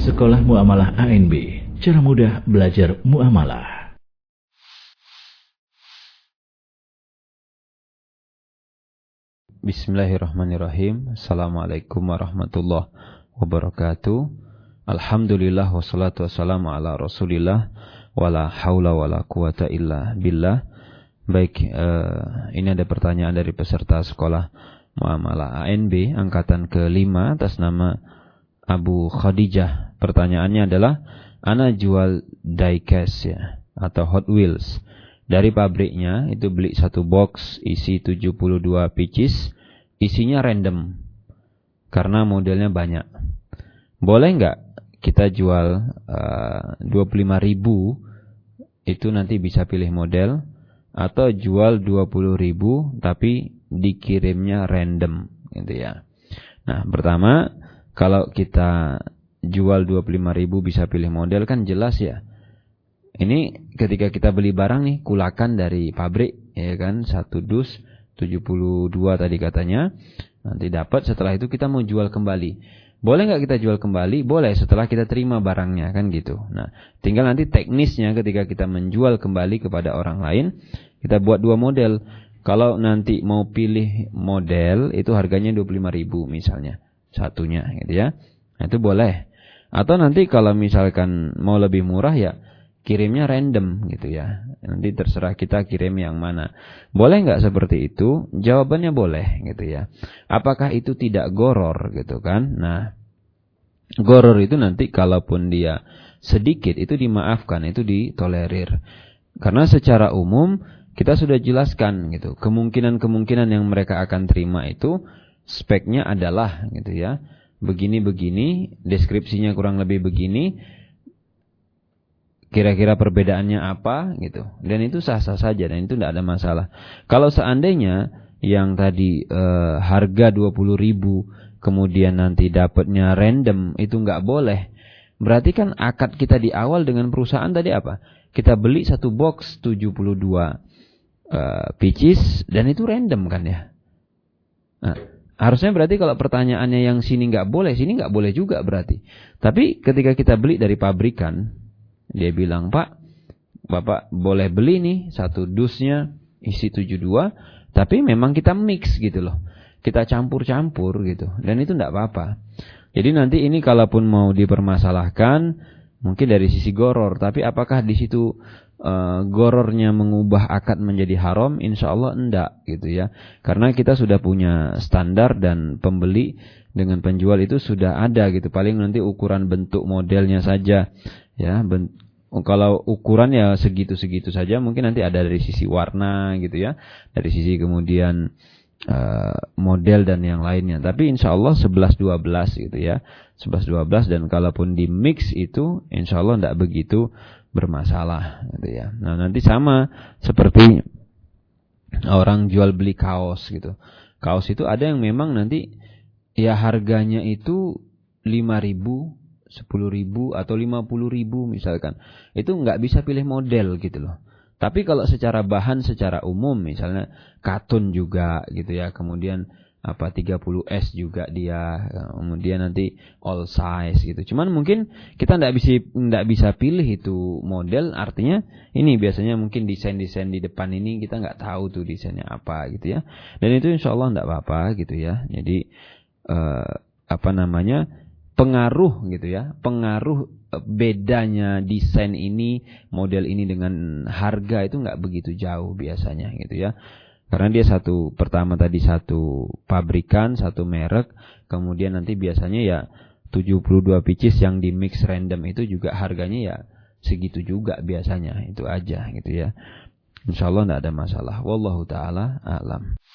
Sekolah Muamalah ANB, cara mudah belajar muamalah. Bismillahirrahmanirrahim. Assalamualaikum warahmatullahi wabarakatuh. Alhamdulillah wassalatu wassalamu ala rasulillah wala haula wala quwata illa billah. Baik, ini ada pertanyaan dari peserta sekolah Muamalah ANB angkatan ke-5 atas nama Abu Khadijah. Pertanyaannya adalah, ana jual diecast ya, atau Hot Wheels. Dari pabriknya itu beli satu box isi 72 pieces, isinya random karena modelnya banyak. Boleh nggak kita jual 25.000, itu nanti bisa pilih model, atau jual 20.000 tapi dikirimnya random gitu ya. Nah, pertama, kalau kita jual 25.000 bisa pilih model kan jelas ya. Ini ketika kita beli barang nih, kulakan dari pabrik ya kan, satu dus 72 tadi katanya. Nanti dapat, setelah itu kita mau jual kembali. Boleh nggak kita jual kembali? Boleh, setelah kita terima barangnya kan gitu. Nah, tinggal nanti teknisnya ketika kita menjual kembali kepada orang lain, kita buat dua model. Kalau nanti mau pilih model itu harganya 25.000 misalnya satunya gitu ya. Nah, itu boleh. Atau nanti kalau misalkan mau lebih murah ya kirimnya random gitu ya. Nanti terserah kita kirim yang mana. Boleh nggak seperti itu? Jawabannya boleh gitu ya. Apakah itu tidak goror gitu kan? Nah, goror itu nanti kalaupun dia sedikit itu dimaafkan, itu ditolerir. Karena secara umum kita sudah jelaskan gitu. Kemungkinan-kemungkinan yang mereka akan terima itu speknya adalah gitu ya. Begini-begini, deskripsinya kurang lebih begini. Kira-kira perbedaannya apa gitu. Dan itu sah-sah saja dan itu tidak ada masalah. Kalau seandainya yang tadi harga 20.000 kemudian nanti dapatnya random, itu nggak boleh. Berarti kan akad kita di awal dengan perusahaan tadi apa? Kita beli satu box 72 pieces dan itu random kan ya. Nah, harusnya berarti kalau pertanyaannya yang sini nggak boleh, sini nggak boleh juga berarti. Tapi ketika kita beli dari pabrikan, dia bilang, Pak, Bapak boleh beli nih satu dusnya isi 72, tapi memang kita mix gitu loh. Kita campur-campur gitu. Dan itu enggak apa-apa. Jadi nanti ini kalaupun mau dipermasalahkan, mungkin dari sisi goror. Tapi apakah di situ gorornya mengubah akad menjadi haram? Insya Allah enggak gitu ya. Karena kita sudah punya standar dan pembeli dengan penjual itu sudah ada gitu. Paling nanti ukuran bentuk modelnya saja. Ya, kalau ukuran ya segitu-segitu saja, mungkin nanti ada dari sisi warna gitu ya, dari sisi kemudian model dan yang lainnya. Tapi insya Allah 11-12 gitu ya, 11-12, dan kalaupun di mix itu insya Allah tidak begitu bermasalah gitu ya. Nah, nanti sama seperti orang jual beli kaos gitu. Kaos itu ada yang memang nanti ya harganya itu 5.000, 10.000 atau 50.000 misalkan. Itu nggak bisa pilih model gitu loh. Tapi kalau secara bahan secara umum misalnya katun juga gitu ya, kemudian 30S juga dia, kemudian nanti all size gitu. Cuman mungkin kita nggak bisa pilih itu model, artinya ini biasanya mungkin desain-desain di depan ini kita nggak tahu tuh desainnya apa gitu ya. Dan itu insya Allah nggak apa-apa gitu ya. Jadi pengaruh gitu ya, pengaruh bedanya desain ini, model ini dengan harga itu nggak begitu jauh biasanya gitu ya. Karena dia pertama tadi satu pabrikan, satu merek, kemudian nanti biasanya ya 72 pieces yang di mix random itu juga harganya ya segitu juga biasanya, itu aja gitu ya. Insyaallah enggak ada masalah. Wallahu taala a'lam.